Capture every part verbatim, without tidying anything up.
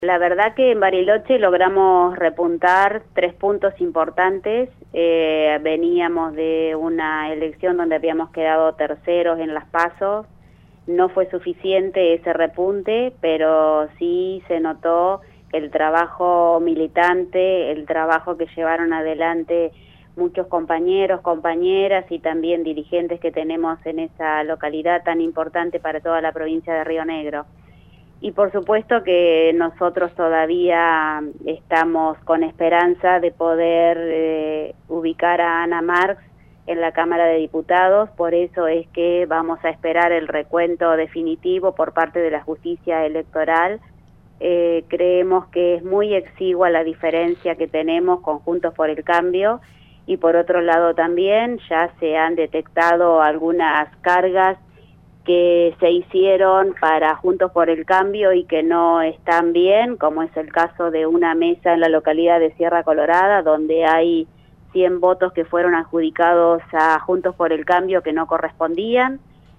La verdad que en Bariloche logramos repuntar tres puntos importantes. Eh, veníamos de una elección donde habíamos quedado terceros en las PASO. No fue suficiente ese repunte, pero sí se notó el trabajo militante, el trabajo que llevaron adelante muchos compañeros, compañeras y también dirigentes que tenemos en esa localidad tan importante para toda la provincia de Río Negro. Y por supuesto que nosotros todavía estamos con esperanza de poder eh, ubicar a Ana Marx en la Cámara de Diputados, por eso es que vamos a esperar el recuento definitivo por parte de la justicia electoral. Eh, creemos que es muy exigua la diferencia que tenemos con Juntos por el Cambio, y por otro lado también ya se han detectado algunas cargas que se hicieron para Juntos por el Cambio y que no están bien, como es el caso de una mesa en la localidad de Sierra Colorada, donde hay cien votos que fueron adjudicados a Juntos por el Cambio que no correspondían,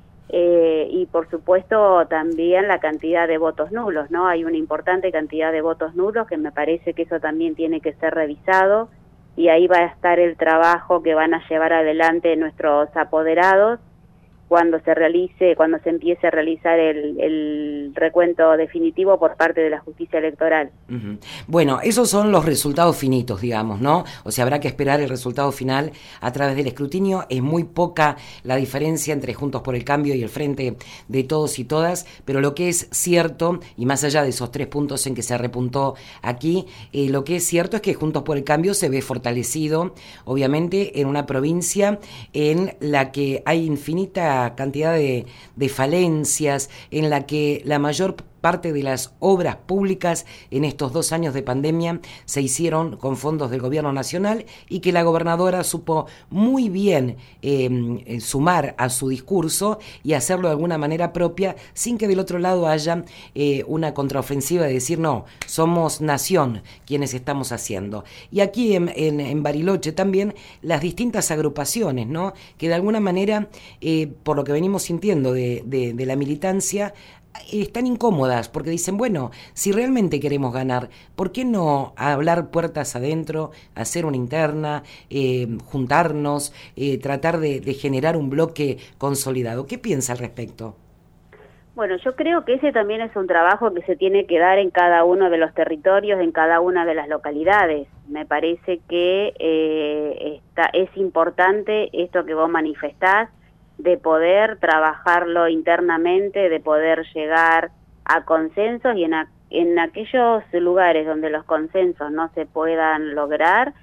eh, y por supuesto también la cantidad de votos nulos, ¿no? Hay una importante cantidad de votos nulos que me parece que eso también tiene que ser revisado, y ahí va a estar el trabajo que van a llevar adelante nuestros apoderados cuando se realice, cuando se empiece a realizar el, el recuento definitivo por parte de la justicia electoral. Uh-huh. Bueno, esos son los resultados finitos, digamos, ¿no? O sea, habrá que esperar el resultado final a través del escrutinio. Es muy poca la diferencia entre Juntos por el Cambio y el Frente de Todos y Todas, pero lo que es cierto, y más allá de esos tres puntos en que se repuntó aquí, eh, lo que es cierto es que Juntos por el Cambio se ve fortalecido, obviamente, en una provincia en la que hay infinita cantidad de, de falencias, en la que la mayor parte de las obras públicas en estos dos años de pandemia se hicieron con fondos del gobierno nacional, y que la gobernadora supo muy bien eh, sumar a su discurso y hacerlo de alguna manera propia, sin que del otro lado haya eh, una contraofensiva de decir no, somos nación quienes estamos haciendo. Y aquí en, en, en Bariloche también las distintas agrupaciones, ¿no?, que de alguna manera, eh, por lo que venimos sintiendo de, de, de la militancia, están incómodas porque dicen, bueno, si realmente queremos ganar, ¿por qué no hablar puertas adentro, hacer una interna, eh, juntarnos, eh, tratar de, de generar un bloque consolidado? ¿Qué piensa al respecto? Bueno, yo creo que ese también es un trabajo que se tiene que dar en cada uno de los territorios, en cada una de las localidades. Me parece que eh, está, es importante esto que vos manifestás, de poder trabajarlo internamente, de poder llegar a consensos, y en, a, en aquellos lugares donde los consensos no se puedan lograr,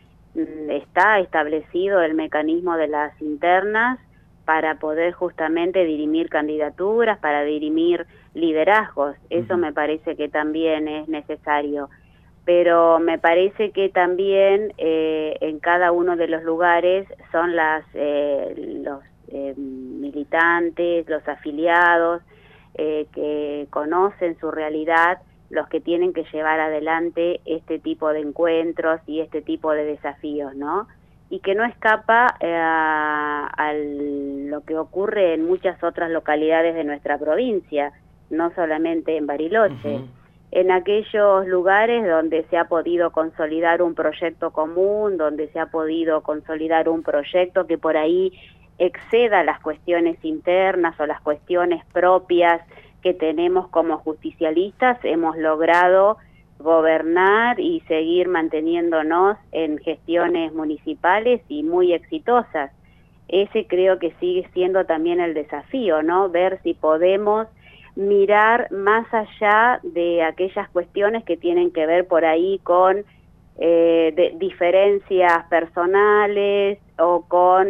está establecido el mecanismo de las internas para poder justamente dirimir candidaturas, para dirimir liderazgos. Eso me parece que también es necesario. Pero me parece que también eh, en cada uno de los lugares son las eh, los Eh, militantes, los afiliados, eh, que conocen su realidad, los que tienen que llevar adelante este tipo de encuentros y este tipo de desafíos, ¿no? Y que no escapa eh, a lo que ocurre en muchas otras localidades de nuestra provincia, no solamente en Bariloche. Uh-huh. En aquellos lugares donde se ha podido consolidar un proyecto común, donde se ha podido consolidar un proyecto que por ahí exceda las cuestiones internas o las cuestiones propias que tenemos como justicialistas, hemos logrado gobernar y seguir manteniéndonos en gestiones municipales y muy exitosas. Ese creo que sigue siendo también el desafío, ¿no? Ver si podemos mirar más allá de aquellas cuestiones que tienen que ver por ahí con Eh, de diferencias personales o con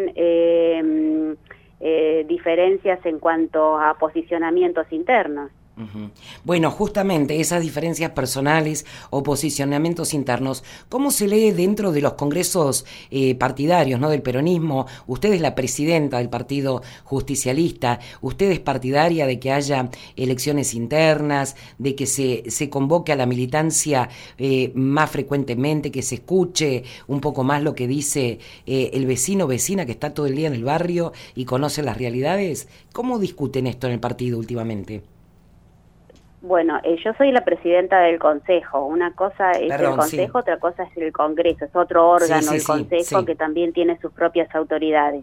eh, eh, diferencias en cuanto a posicionamientos internos. Uh-huh. Bueno, justamente esas diferencias personales o posicionamientos internos, ¿cómo se lee dentro de los congresos eh, partidarios, ¿no?, del peronismo? Usted es la presidenta del Partido Justicialista, usted es partidaria de que haya elecciones internas, de que se, se convoque a la militancia eh, más frecuentemente, que se escuche un poco más lo que dice eh, el vecino o vecina que está todo el día en el barrio y conoce las realidades. ¿Cómo discuten esto en el partido últimamente? Bueno, eh, yo soy la presidenta del Consejo. Una cosa es Perdón, el Consejo, sí. otra cosa es el Congreso. Es otro órgano, Sí, sí, el sí, Consejo, sí. que también tiene sus propias autoridades.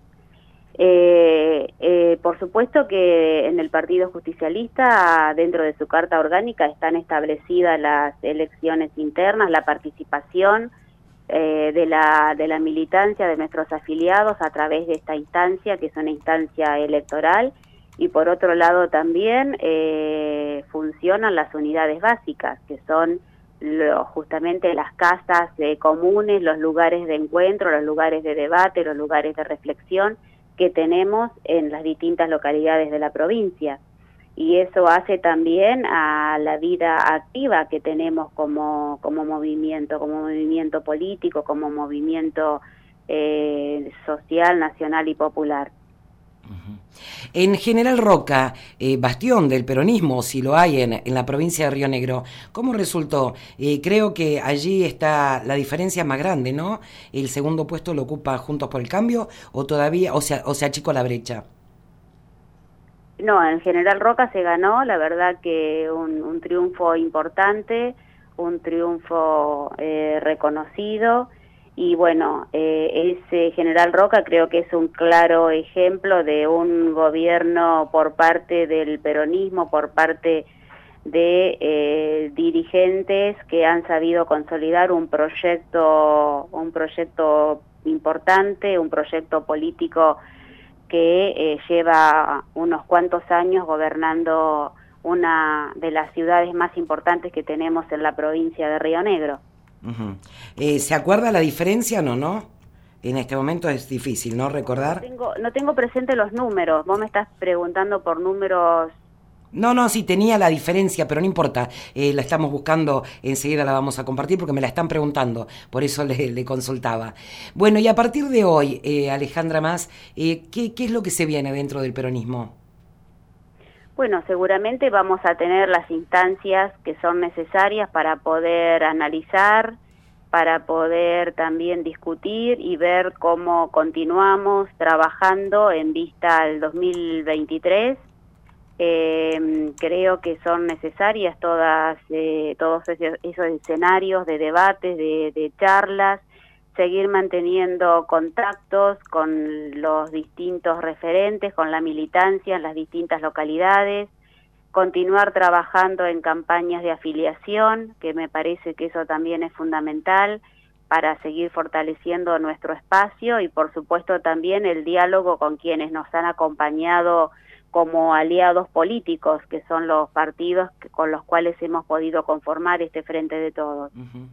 Eh, eh, por supuesto que en el Partido Justicialista, dentro de su carta orgánica, están establecidas las elecciones internas, la participación eh, de la de la militancia de nuestros afiliados a través de esta instancia, que es una instancia electoral, y por otro lado también eh, funcionan las unidades básicas, que son lo, justamente las casas eh, comunes, los lugares de encuentro, los lugares de debate, los lugares de reflexión que tenemos en las distintas localidades de la provincia. Y eso hace también a la vida activa que tenemos como, como movimiento, como movimiento político, como movimiento eh, social, nacional y popular. Uh-huh. En General Roca, eh, bastión del peronismo, si lo hay en, en la provincia de Río Negro, ¿cómo resultó? Eh, creo que allí está la diferencia más grande, ¿no? ¿El segundo puesto lo ocupa Juntos por el Cambio o todavía, o sea, o se achicó la brecha? No, en General Roca se ganó, la verdad que un, un triunfo importante, un triunfo eh, reconocido, y bueno, eh, ese General Roca creo que es un claro ejemplo de un gobierno por parte del peronismo, por parte de eh, dirigentes que han sabido consolidar un proyecto, un proyecto importante, un proyecto político que eh, lleva unos cuantos años gobernando una de las ciudades más importantes que tenemos en la provincia de Río Negro. Uh-huh. Eh, ¿Se acuerda la diferencia? No, no. En este momento es difícil, ¿no? Recordar. No tengo, no tengo presente los números. Vos me estás preguntando por números. No, no, sí, tenía la diferencia, pero no importa, eh, la estamos buscando, enseguida la vamos a compartir porque me la están preguntando, por eso le, le consultaba. Bueno, y a partir de hoy, eh, Alejandra Mas, eh, ¿qué, ¿qué es lo que se viene dentro del peronismo? Bueno, seguramente vamos a tener las instancias que son necesarias para poder analizar, para poder también discutir y ver cómo continuamos trabajando en vista al dos mil veintitrés. Eh, creo que son necesarias todas eh, todos esos, esos escenarios de debates, de, de charlas, seguir manteniendo contactos con los distintos referentes, con la militancia en las distintas localidades, continuar trabajando en campañas de afiliación, que me parece que eso también es fundamental para seguir fortaleciendo nuestro espacio, y por supuesto también el diálogo con quienes nos han acompañado como aliados políticos, que son los partidos que, con los cuales hemos podido conformar este Frente de Todos. Uh-huh.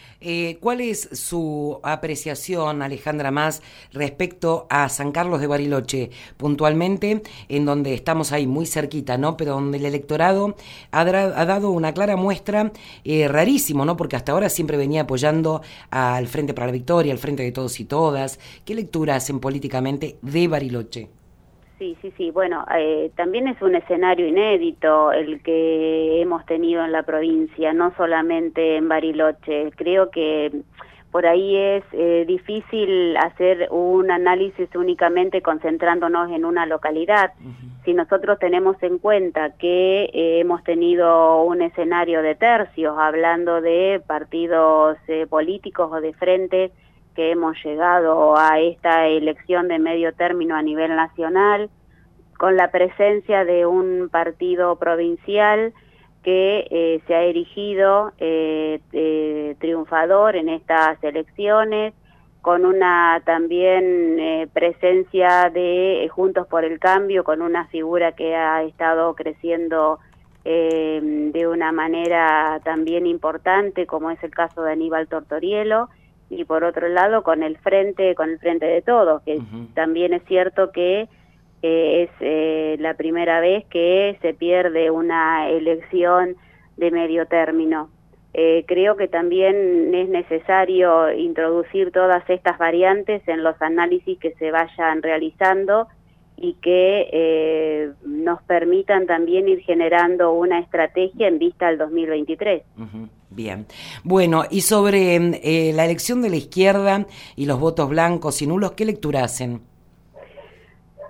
Eh, ¿Cuál es su apreciación, Alejandra Mas, respecto a San Carlos de Bariloche, puntualmente, en donde estamos ahí muy cerquita, ¿no? Pero donde el electorado ha, dra- ha dado una clara muestra, eh, rarísimo, ¿no? Porque hasta ahora siempre venía apoyando al Frente para la Victoria, al Frente de Todos y Todas. ¿Qué lectura hacen políticamente de Bariloche? Sí, sí, sí. Bueno, eh, también es un escenario inédito el que hemos tenido en la provincia, no solamente en Bariloche. Creo que por ahí es eh, difícil hacer un análisis únicamente concentrándonos en una localidad. Uh-huh. Si nosotros tenemos en cuenta que eh, hemos tenido un escenario de tercios, hablando de partidos eh, políticos o de frentes, que hemos llegado a esta elección de medio término a nivel nacional, con la presencia de un partido provincial que eh, se ha erigido eh, eh, triunfador en estas elecciones, con una también eh, presencia de eh, Juntos por el Cambio, con una figura que ha estado creciendo eh, de una manera también importante, como es el caso de Aníbal Tortorielo, y por otro lado con el frente con el Frente de Todos, que uh-huh. también es cierto que eh, es eh, la primera vez que se pierde una elección de medio término. Eh, creo que también es necesario introducir todas estas variantes en los análisis que se vayan realizando y que eh, nos permitan también ir generando una estrategia en vista al dos mil veintitrés. Uh-huh. Bien. Bueno, y sobre eh, la elección de la izquierda y los votos blancos y nulos, ¿qué lectura hacen?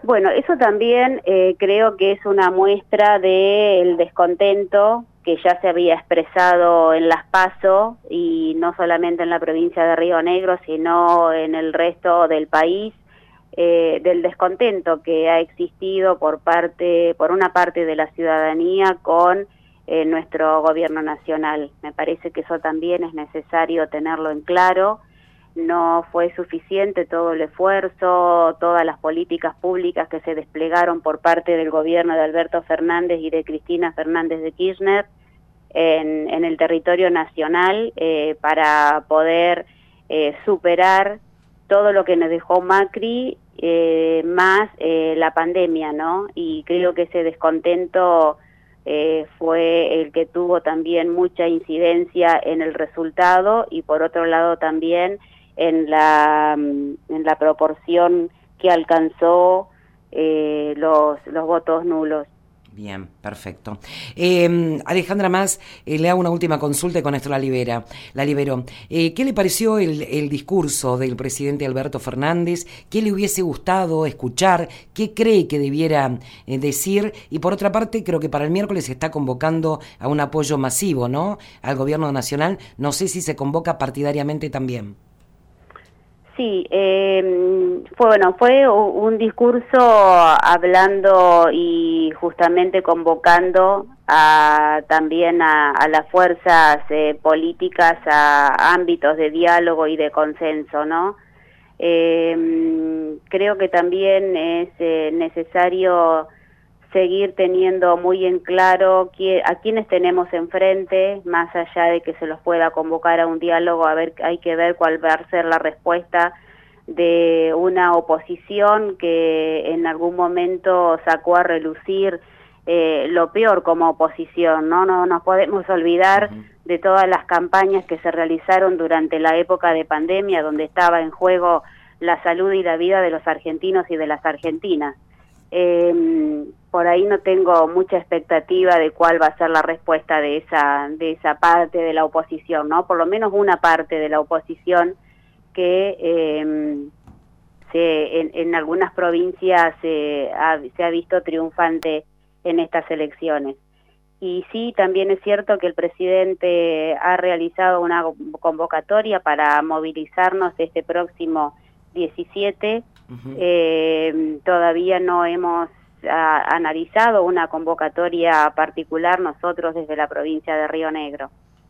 Bueno, eso también eh, creo que es una muestra del descontento que ya se había expresado en las PASO, y no solamente en la provincia de Río Negro, sino en el resto del país, eh, del descontento que ha existido por parte, por una parte de la ciudadanía con eh, nuestro gobierno nacional. Me parece que eso también es necesario tenerlo en claro. No fue suficiente todo el esfuerzo, todas las políticas públicas que se desplegaron por parte del gobierno de Alberto Fernández y de Cristina Fernández de Kirchner en, en el territorio nacional eh, para poder eh, superar todo lo que nos dejó Macri, eh, más eh, la pandemia, ¿no? Y creo que ese descontento eh, fue el que tuvo también mucha incidencia en el resultado, y por otro lado también en la, en la proporción que alcanzó eh, los, los votos nulos. Bien, perfecto. Eh, Alejandra Más, eh, le hago una última consulta y con esto la libera. La libero. Eh, ¿Qué le pareció el, el discurso del presidente Alberto Fernández? ¿Qué le hubiese gustado escuchar? ¿Qué cree que debiera eh, decir? Y por otra parte, creo que para el miércoles se está convocando a un apoyo masivo, ¿no?, al gobierno nacional. No sé si se convoca partidariamente también. Sí, eh, fue bueno, fue un discurso hablando y justamente convocando a, también a, a las fuerzas eh, políticas a ámbitos de diálogo y de consenso, ¿no? Eh, creo que también es eh, necesario seguir teniendo muy en claro que, a quienes tenemos enfrente, más allá de que se los pueda convocar a un diálogo. A ver, hay que ver cuál va a ser la respuesta de una oposición que en algún momento sacó a relucir eh, lo peor como oposición, ¿no? No nos podemos olvidar uh-huh. de todas las campañas que se realizaron durante la época de pandemia, donde estaba en juego la salud y la vida de los argentinos y de las argentinas. Eh, por ahí no tengo mucha expectativa de cuál va a ser la respuesta de esa de esa parte de la oposición, ¿no? Por lo menos una parte de la oposición que eh, se, en, en algunas provincias se ha, se ha visto triunfante en estas elecciones. Y sí, también es cierto que el presidente ha realizado una convocatoria para movilizarnos este próximo diecisiete. Uh-huh. Eh, todavía no hemos a, analizado una convocatoria particular nosotros desde la provincia de Río Negro.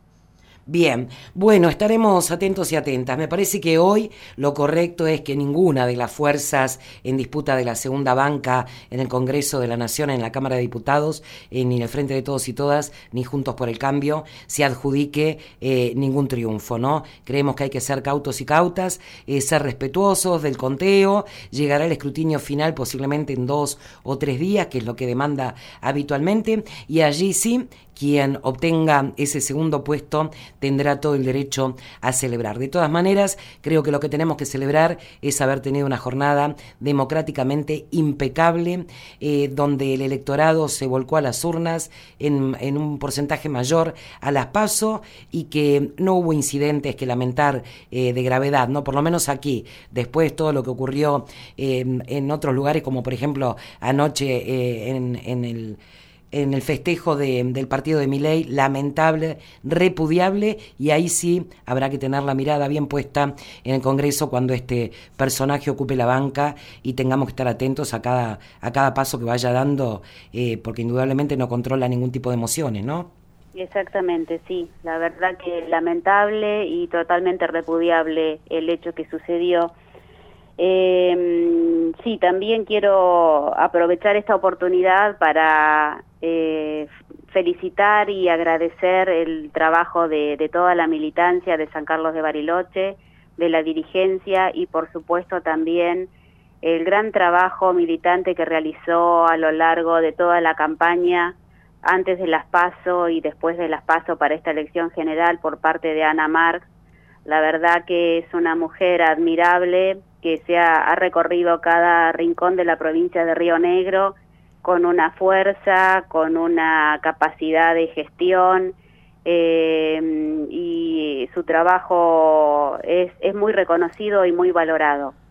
Bien, bueno, estaremos atentos y atentas. Me parece que hoy lo correcto es que ninguna de las fuerzas en disputa de la segunda banca en el Congreso de la Nación, en la Cámara de Diputados, eh, ni en el Frente de Todos y Todas, ni Juntos por el Cambio, se adjudique eh, ningún triunfo, ¿no? Creemos que hay que ser cautos y cautas, eh, ser respetuosos del conteo. Llegará el escrutinio final posiblemente en dos o tres días, que es lo que demanda habitualmente, y allí sí, quien obtenga ese segundo puesto tendrá todo el derecho a celebrar. De todas maneras, creo que lo que tenemos que celebrar es haber tenido una jornada democráticamente impecable, eh, donde el electorado se volcó a las urnas en, en un porcentaje mayor a las PASO, y que no hubo incidentes que lamentar eh, de gravedad, ¿no? Por lo menos aquí, después todo lo que ocurrió eh, en otros lugares, como por ejemplo anoche eh, en, en el... en el festejo de, del partido de Milei, lamentable, repudiable, y ahí sí habrá que tener la mirada bien puesta en el Congreso cuando este personaje ocupe la banca, y tengamos que estar atentos a cada, a cada paso que vaya dando, eh, porque indudablemente no controla ningún tipo de emociones, ¿no? Exactamente, sí. La verdad que lamentable y totalmente repudiable el hecho que sucedió. Eh, sí, también quiero aprovechar esta oportunidad para eh, felicitar y agradecer el trabajo de, de toda la militancia de San Carlos de Bariloche, de la dirigencia, y por supuesto también el gran trabajo militante que realizó a lo largo de toda la campaña, antes de las PASO y después de las PASO para esta elección general, por parte de Ana Marx. La verdad que es una mujer admirable, que se ha, ha recorrido cada rincón de la provincia de Río Negro con una fuerza, con una capacidad de gestión, eh, y su trabajo es, es muy reconocido y muy valorado.